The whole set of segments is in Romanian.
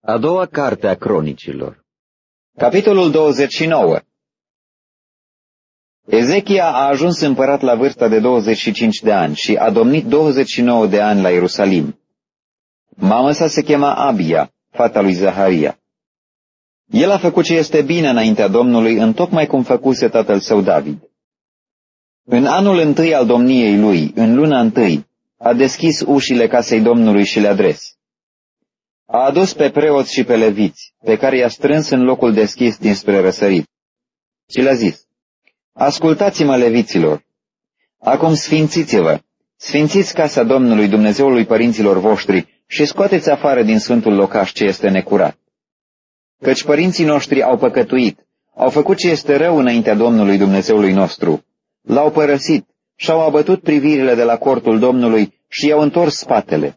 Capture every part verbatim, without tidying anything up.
A doua carte a Cronicilor. Capitolul douăzeci și nouă. Ezechia a ajuns împărat la vârsta de douăzeci și cinci de ani și a domnit douăzeci și nouă de ani la Ierusalim. Mama sa se chema Abia, fata lui Zaharia. El a făcut ce este bine înaintea Domnului, întocmai cum făcuse tatăl său David. În anul întâi al domniei lui, în luna întâi, a deschis ușile casei Domnului și le-a dres. A adus pe preoți și pe leviți, pe care i-a strâns în locul deschis dinspre răsărit. Și le-a zis: ascultați-mă, leviților, acum sfințiți-vă, sfințiți casa Domnului, Dumnezeului părinților voștri, și scoateți afară din sfântul locaș ce este necurat. Căci părinții noștri au păcătuit, au făcut ce este rău înaintea Domnului Dumnezeului nostru, l-au părăsit și-au abătut privirile de la cortul Domnului și i-au întors spatele.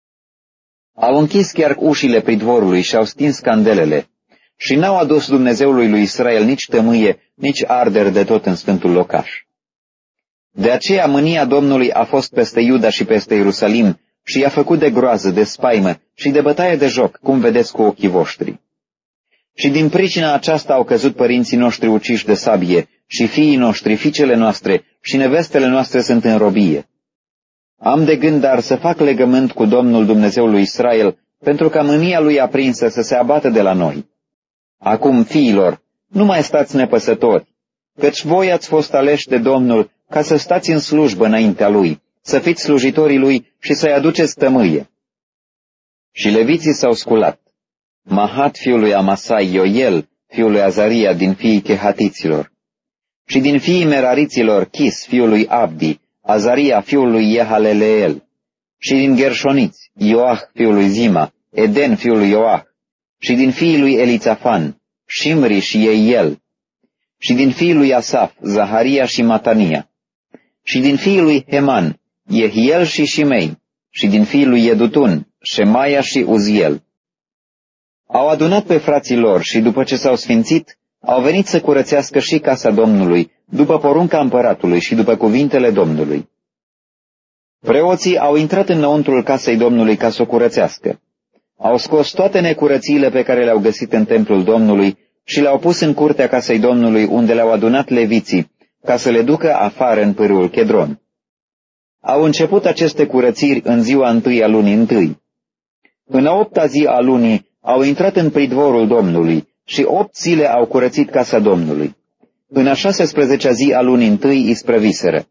Au închis chiar ușile pridvorului și au stins candelele și n-au adus Dumnezeului lui Israel nici tămâie, nici arderi de tot în sfântul locaș. De aceea mânia Domnului a fost peste Iuda și peste Ierusalim și i-a făcut de groază, de spaimă și de bătaie de joc, cum vedeți cu ochii voștri. Și din pricina aceasta au căzut părinții noștri uciși de sabie și fiii noștri, fiicele noastre și nevestele noastre sunt în robie. Am de gând dar să fac legământ cu Domnul Dumnezeul lui Israel, pentru ca mânia lui aprinsă să se abată de la noi. Acum, fiilor, nu mai stați nepăsători, căci voi ați fost aleși de Domnul ca să stați în slujbă înaintea lui, să fiți slujitorii lui și să-i aduceți tămâie. Și leviții s-au sculat. Mahat fiul lui Amasai, Ioel fiul lui Azaria din fiii chehatiților, și din fiii merariților Chis fiul lui Abdi, Azaria fiul lui Iehaleleel, și din Gershoniți, Ioah fiul lui Zima, Eden fiul lui Ioah, și din fiii lui Elițafan, Shimri și Eiel, și din fiii lui Asaf, Zaharia și Matania, și din fiii lui Heman, Yehiel și Shimei, și din fiii lui Yedutun, Shemaia și Uziel. Au adunat pe frații lor și după ce s-au sfințit, au venit să curățească și casa Domnului, după porunca împăratului și după cuvintele Domnului. Preoții au intrat înăuntrul casei Domnului ca să o curățească. Au scos toate necurățiile pe care le-au găsit în templul Domnului și le-au pus în curtea casei Domnului, unde le-au adunat leviții, ca să le ducă afară în pârâul Chedron. Au început aceste curățiri în ziua întâi a lunii întâi. În a opta zi a lunii au intrat în pridvorul Domnului și opt zile au curățit casa Domnului. În a șasesprezecea zi a lunii întâi isprăviseră.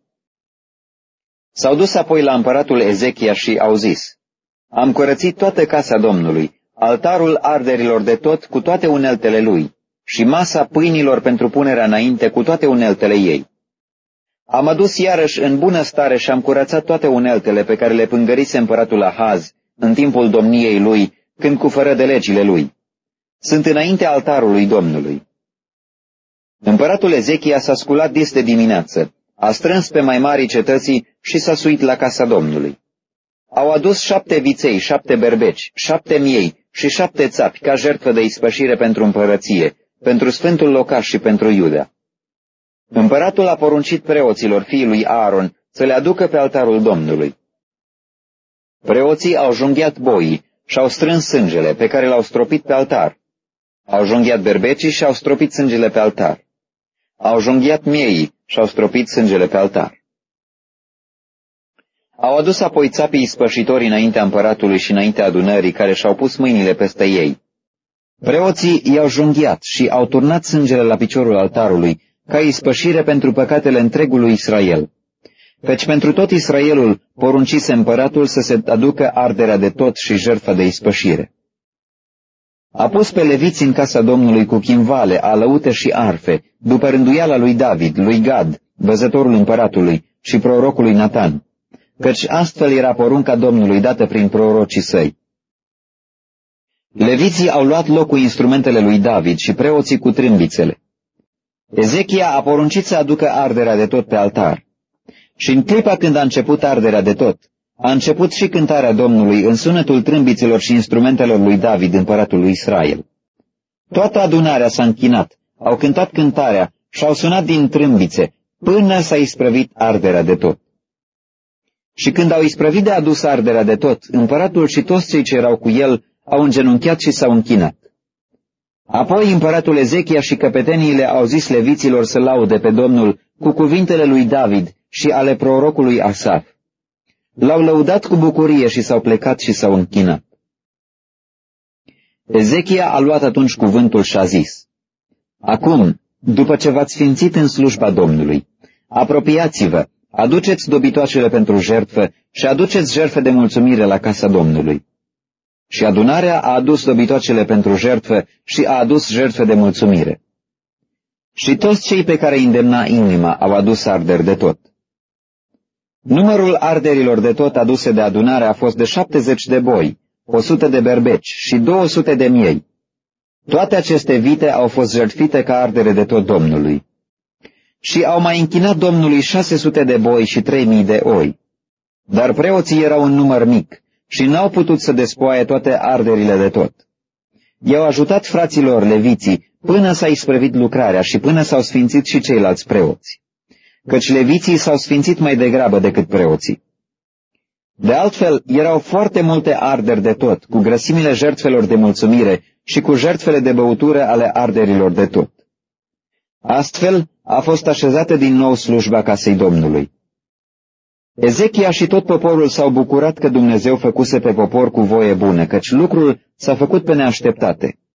S-au dus apoi la împăratul Ezechia și au zis: am curățit toată casa Domnului, altarul arderilor de tot cu toate uneltele lui și masa pâinilor pentru punerea înainte cu toate uneltele ei. Am adus iarăși în bună stare și am curățat toate uneltele pe care le pângărise împăratul Ahaz în timpul domniei lui, când cufără de legile lui. Sunt înainte altarului Domnului. Împăratul Ezechia s-a sculat dis de dimineață, a strâns pe mai marii cetății și s-a suit la casa Domnului. Au adus șapte viței, șapte berbeci, șapte miei și șapte țapi ca jertfă de ispășire pentru împărăție, pentru sfântul locaș și pentru Iuda. Împăratul a poruncit preoților fiii lui Aaron să le aducă pe altarul Domnului. Preoții au junghiat boii și au strâns sângele pe care l-au stropit pe altar. Au junghiat berbecii și au stropit sângele pe altar. Au junghiat mieii și au stropit sângele pe altar. Au adus apoi țapii ispășitori înaintea împăratului și înaintea adunării, care și-au pus mâinile peste ei. Preoții i-au junghiat și au turnat sângele la piciorul altarului, ca ispășire pentru păcatele întregului Israel. Căci pentru tot Israelul poruncise împăratul să se aducă arderea de tot și jertfa de ispășire. A pus pe leviți în casa Domnului cu chimvale, alăute și arfe, după rânduiala lui David, lui Gad, văzătorul împăratului, și prorocului Natan, căci astfel era porunca Domnului dată prin prorocii săi. Leviții au luat loc cu instrumentele lui David și preoții cu trâmbițele. Ezechia a poruncit să aducă arderea de tot pe altar. Și în clipa când a început arderea de tot, a început și cântarea Domnului în sunetul trâmbițelor și instrumentelor lui David, împăratul lui Israel. Toată adunarea s-a închinat, au cântat cântarea și au sunat din trâmbițe, până s-a isprăvit arderea de tot. Și când au isprăvit de adus arderea de tot, împăratul și toți cei ce erau cu el au îngenunchiat și s-au închinat. Apoi împăratul Ezechia și căpeteniile au zis leviților să laude pe Domnul cu cuvintele lui David și ale prorocului Asaf. L-au lăudat cu bucurie și s-au plecat și s-au închinat. Ezechia a luat atunci cuvântul și a zis: Acum, după ce v-ați sfințit în slujba Domnului, apropiați-vă, aduceți dobitoacele pentru jertfă și aduceți jertfe de mulțumire la casa Domnului. Și adunarea a adus dobitoacele pentru jertfă și a adus jertfe de mulțumire. Și toți cei pe care îi îndemna inima au adus arderi de tot. Numărul arderilor de tot aduse de adunare a fost de șaptezeci de boi, o sută de berbeci și două sute de miei. Toate aceste vite au fost jertfite ca ardere de tot Domnului. Și au mai închinat Domnului șase sute de boi și trei mii de oi. Dar preoții erau în număr mic și n-au putut să despoaie toate arderile de tot. I-au ajutat fraților leviții până s-a isprăvit lucrarea și până s-au sfințit și ceilalți preoți, căci leviții s-au sfințit mai degrabă decât preoții. De altfel, erau foarte multe arderi de tot, cu grăsimile jertfelor de mulțumire și cu jertfele de băutură ale arderilor de tot. Astfel a fost așezată din nou slujba casei Domnului. Ezechia și tot poporul s-au bucurat că Dumnezeu făcuse pe popor cu voie bună, căci lucrul s-a făcut pe neașteptate.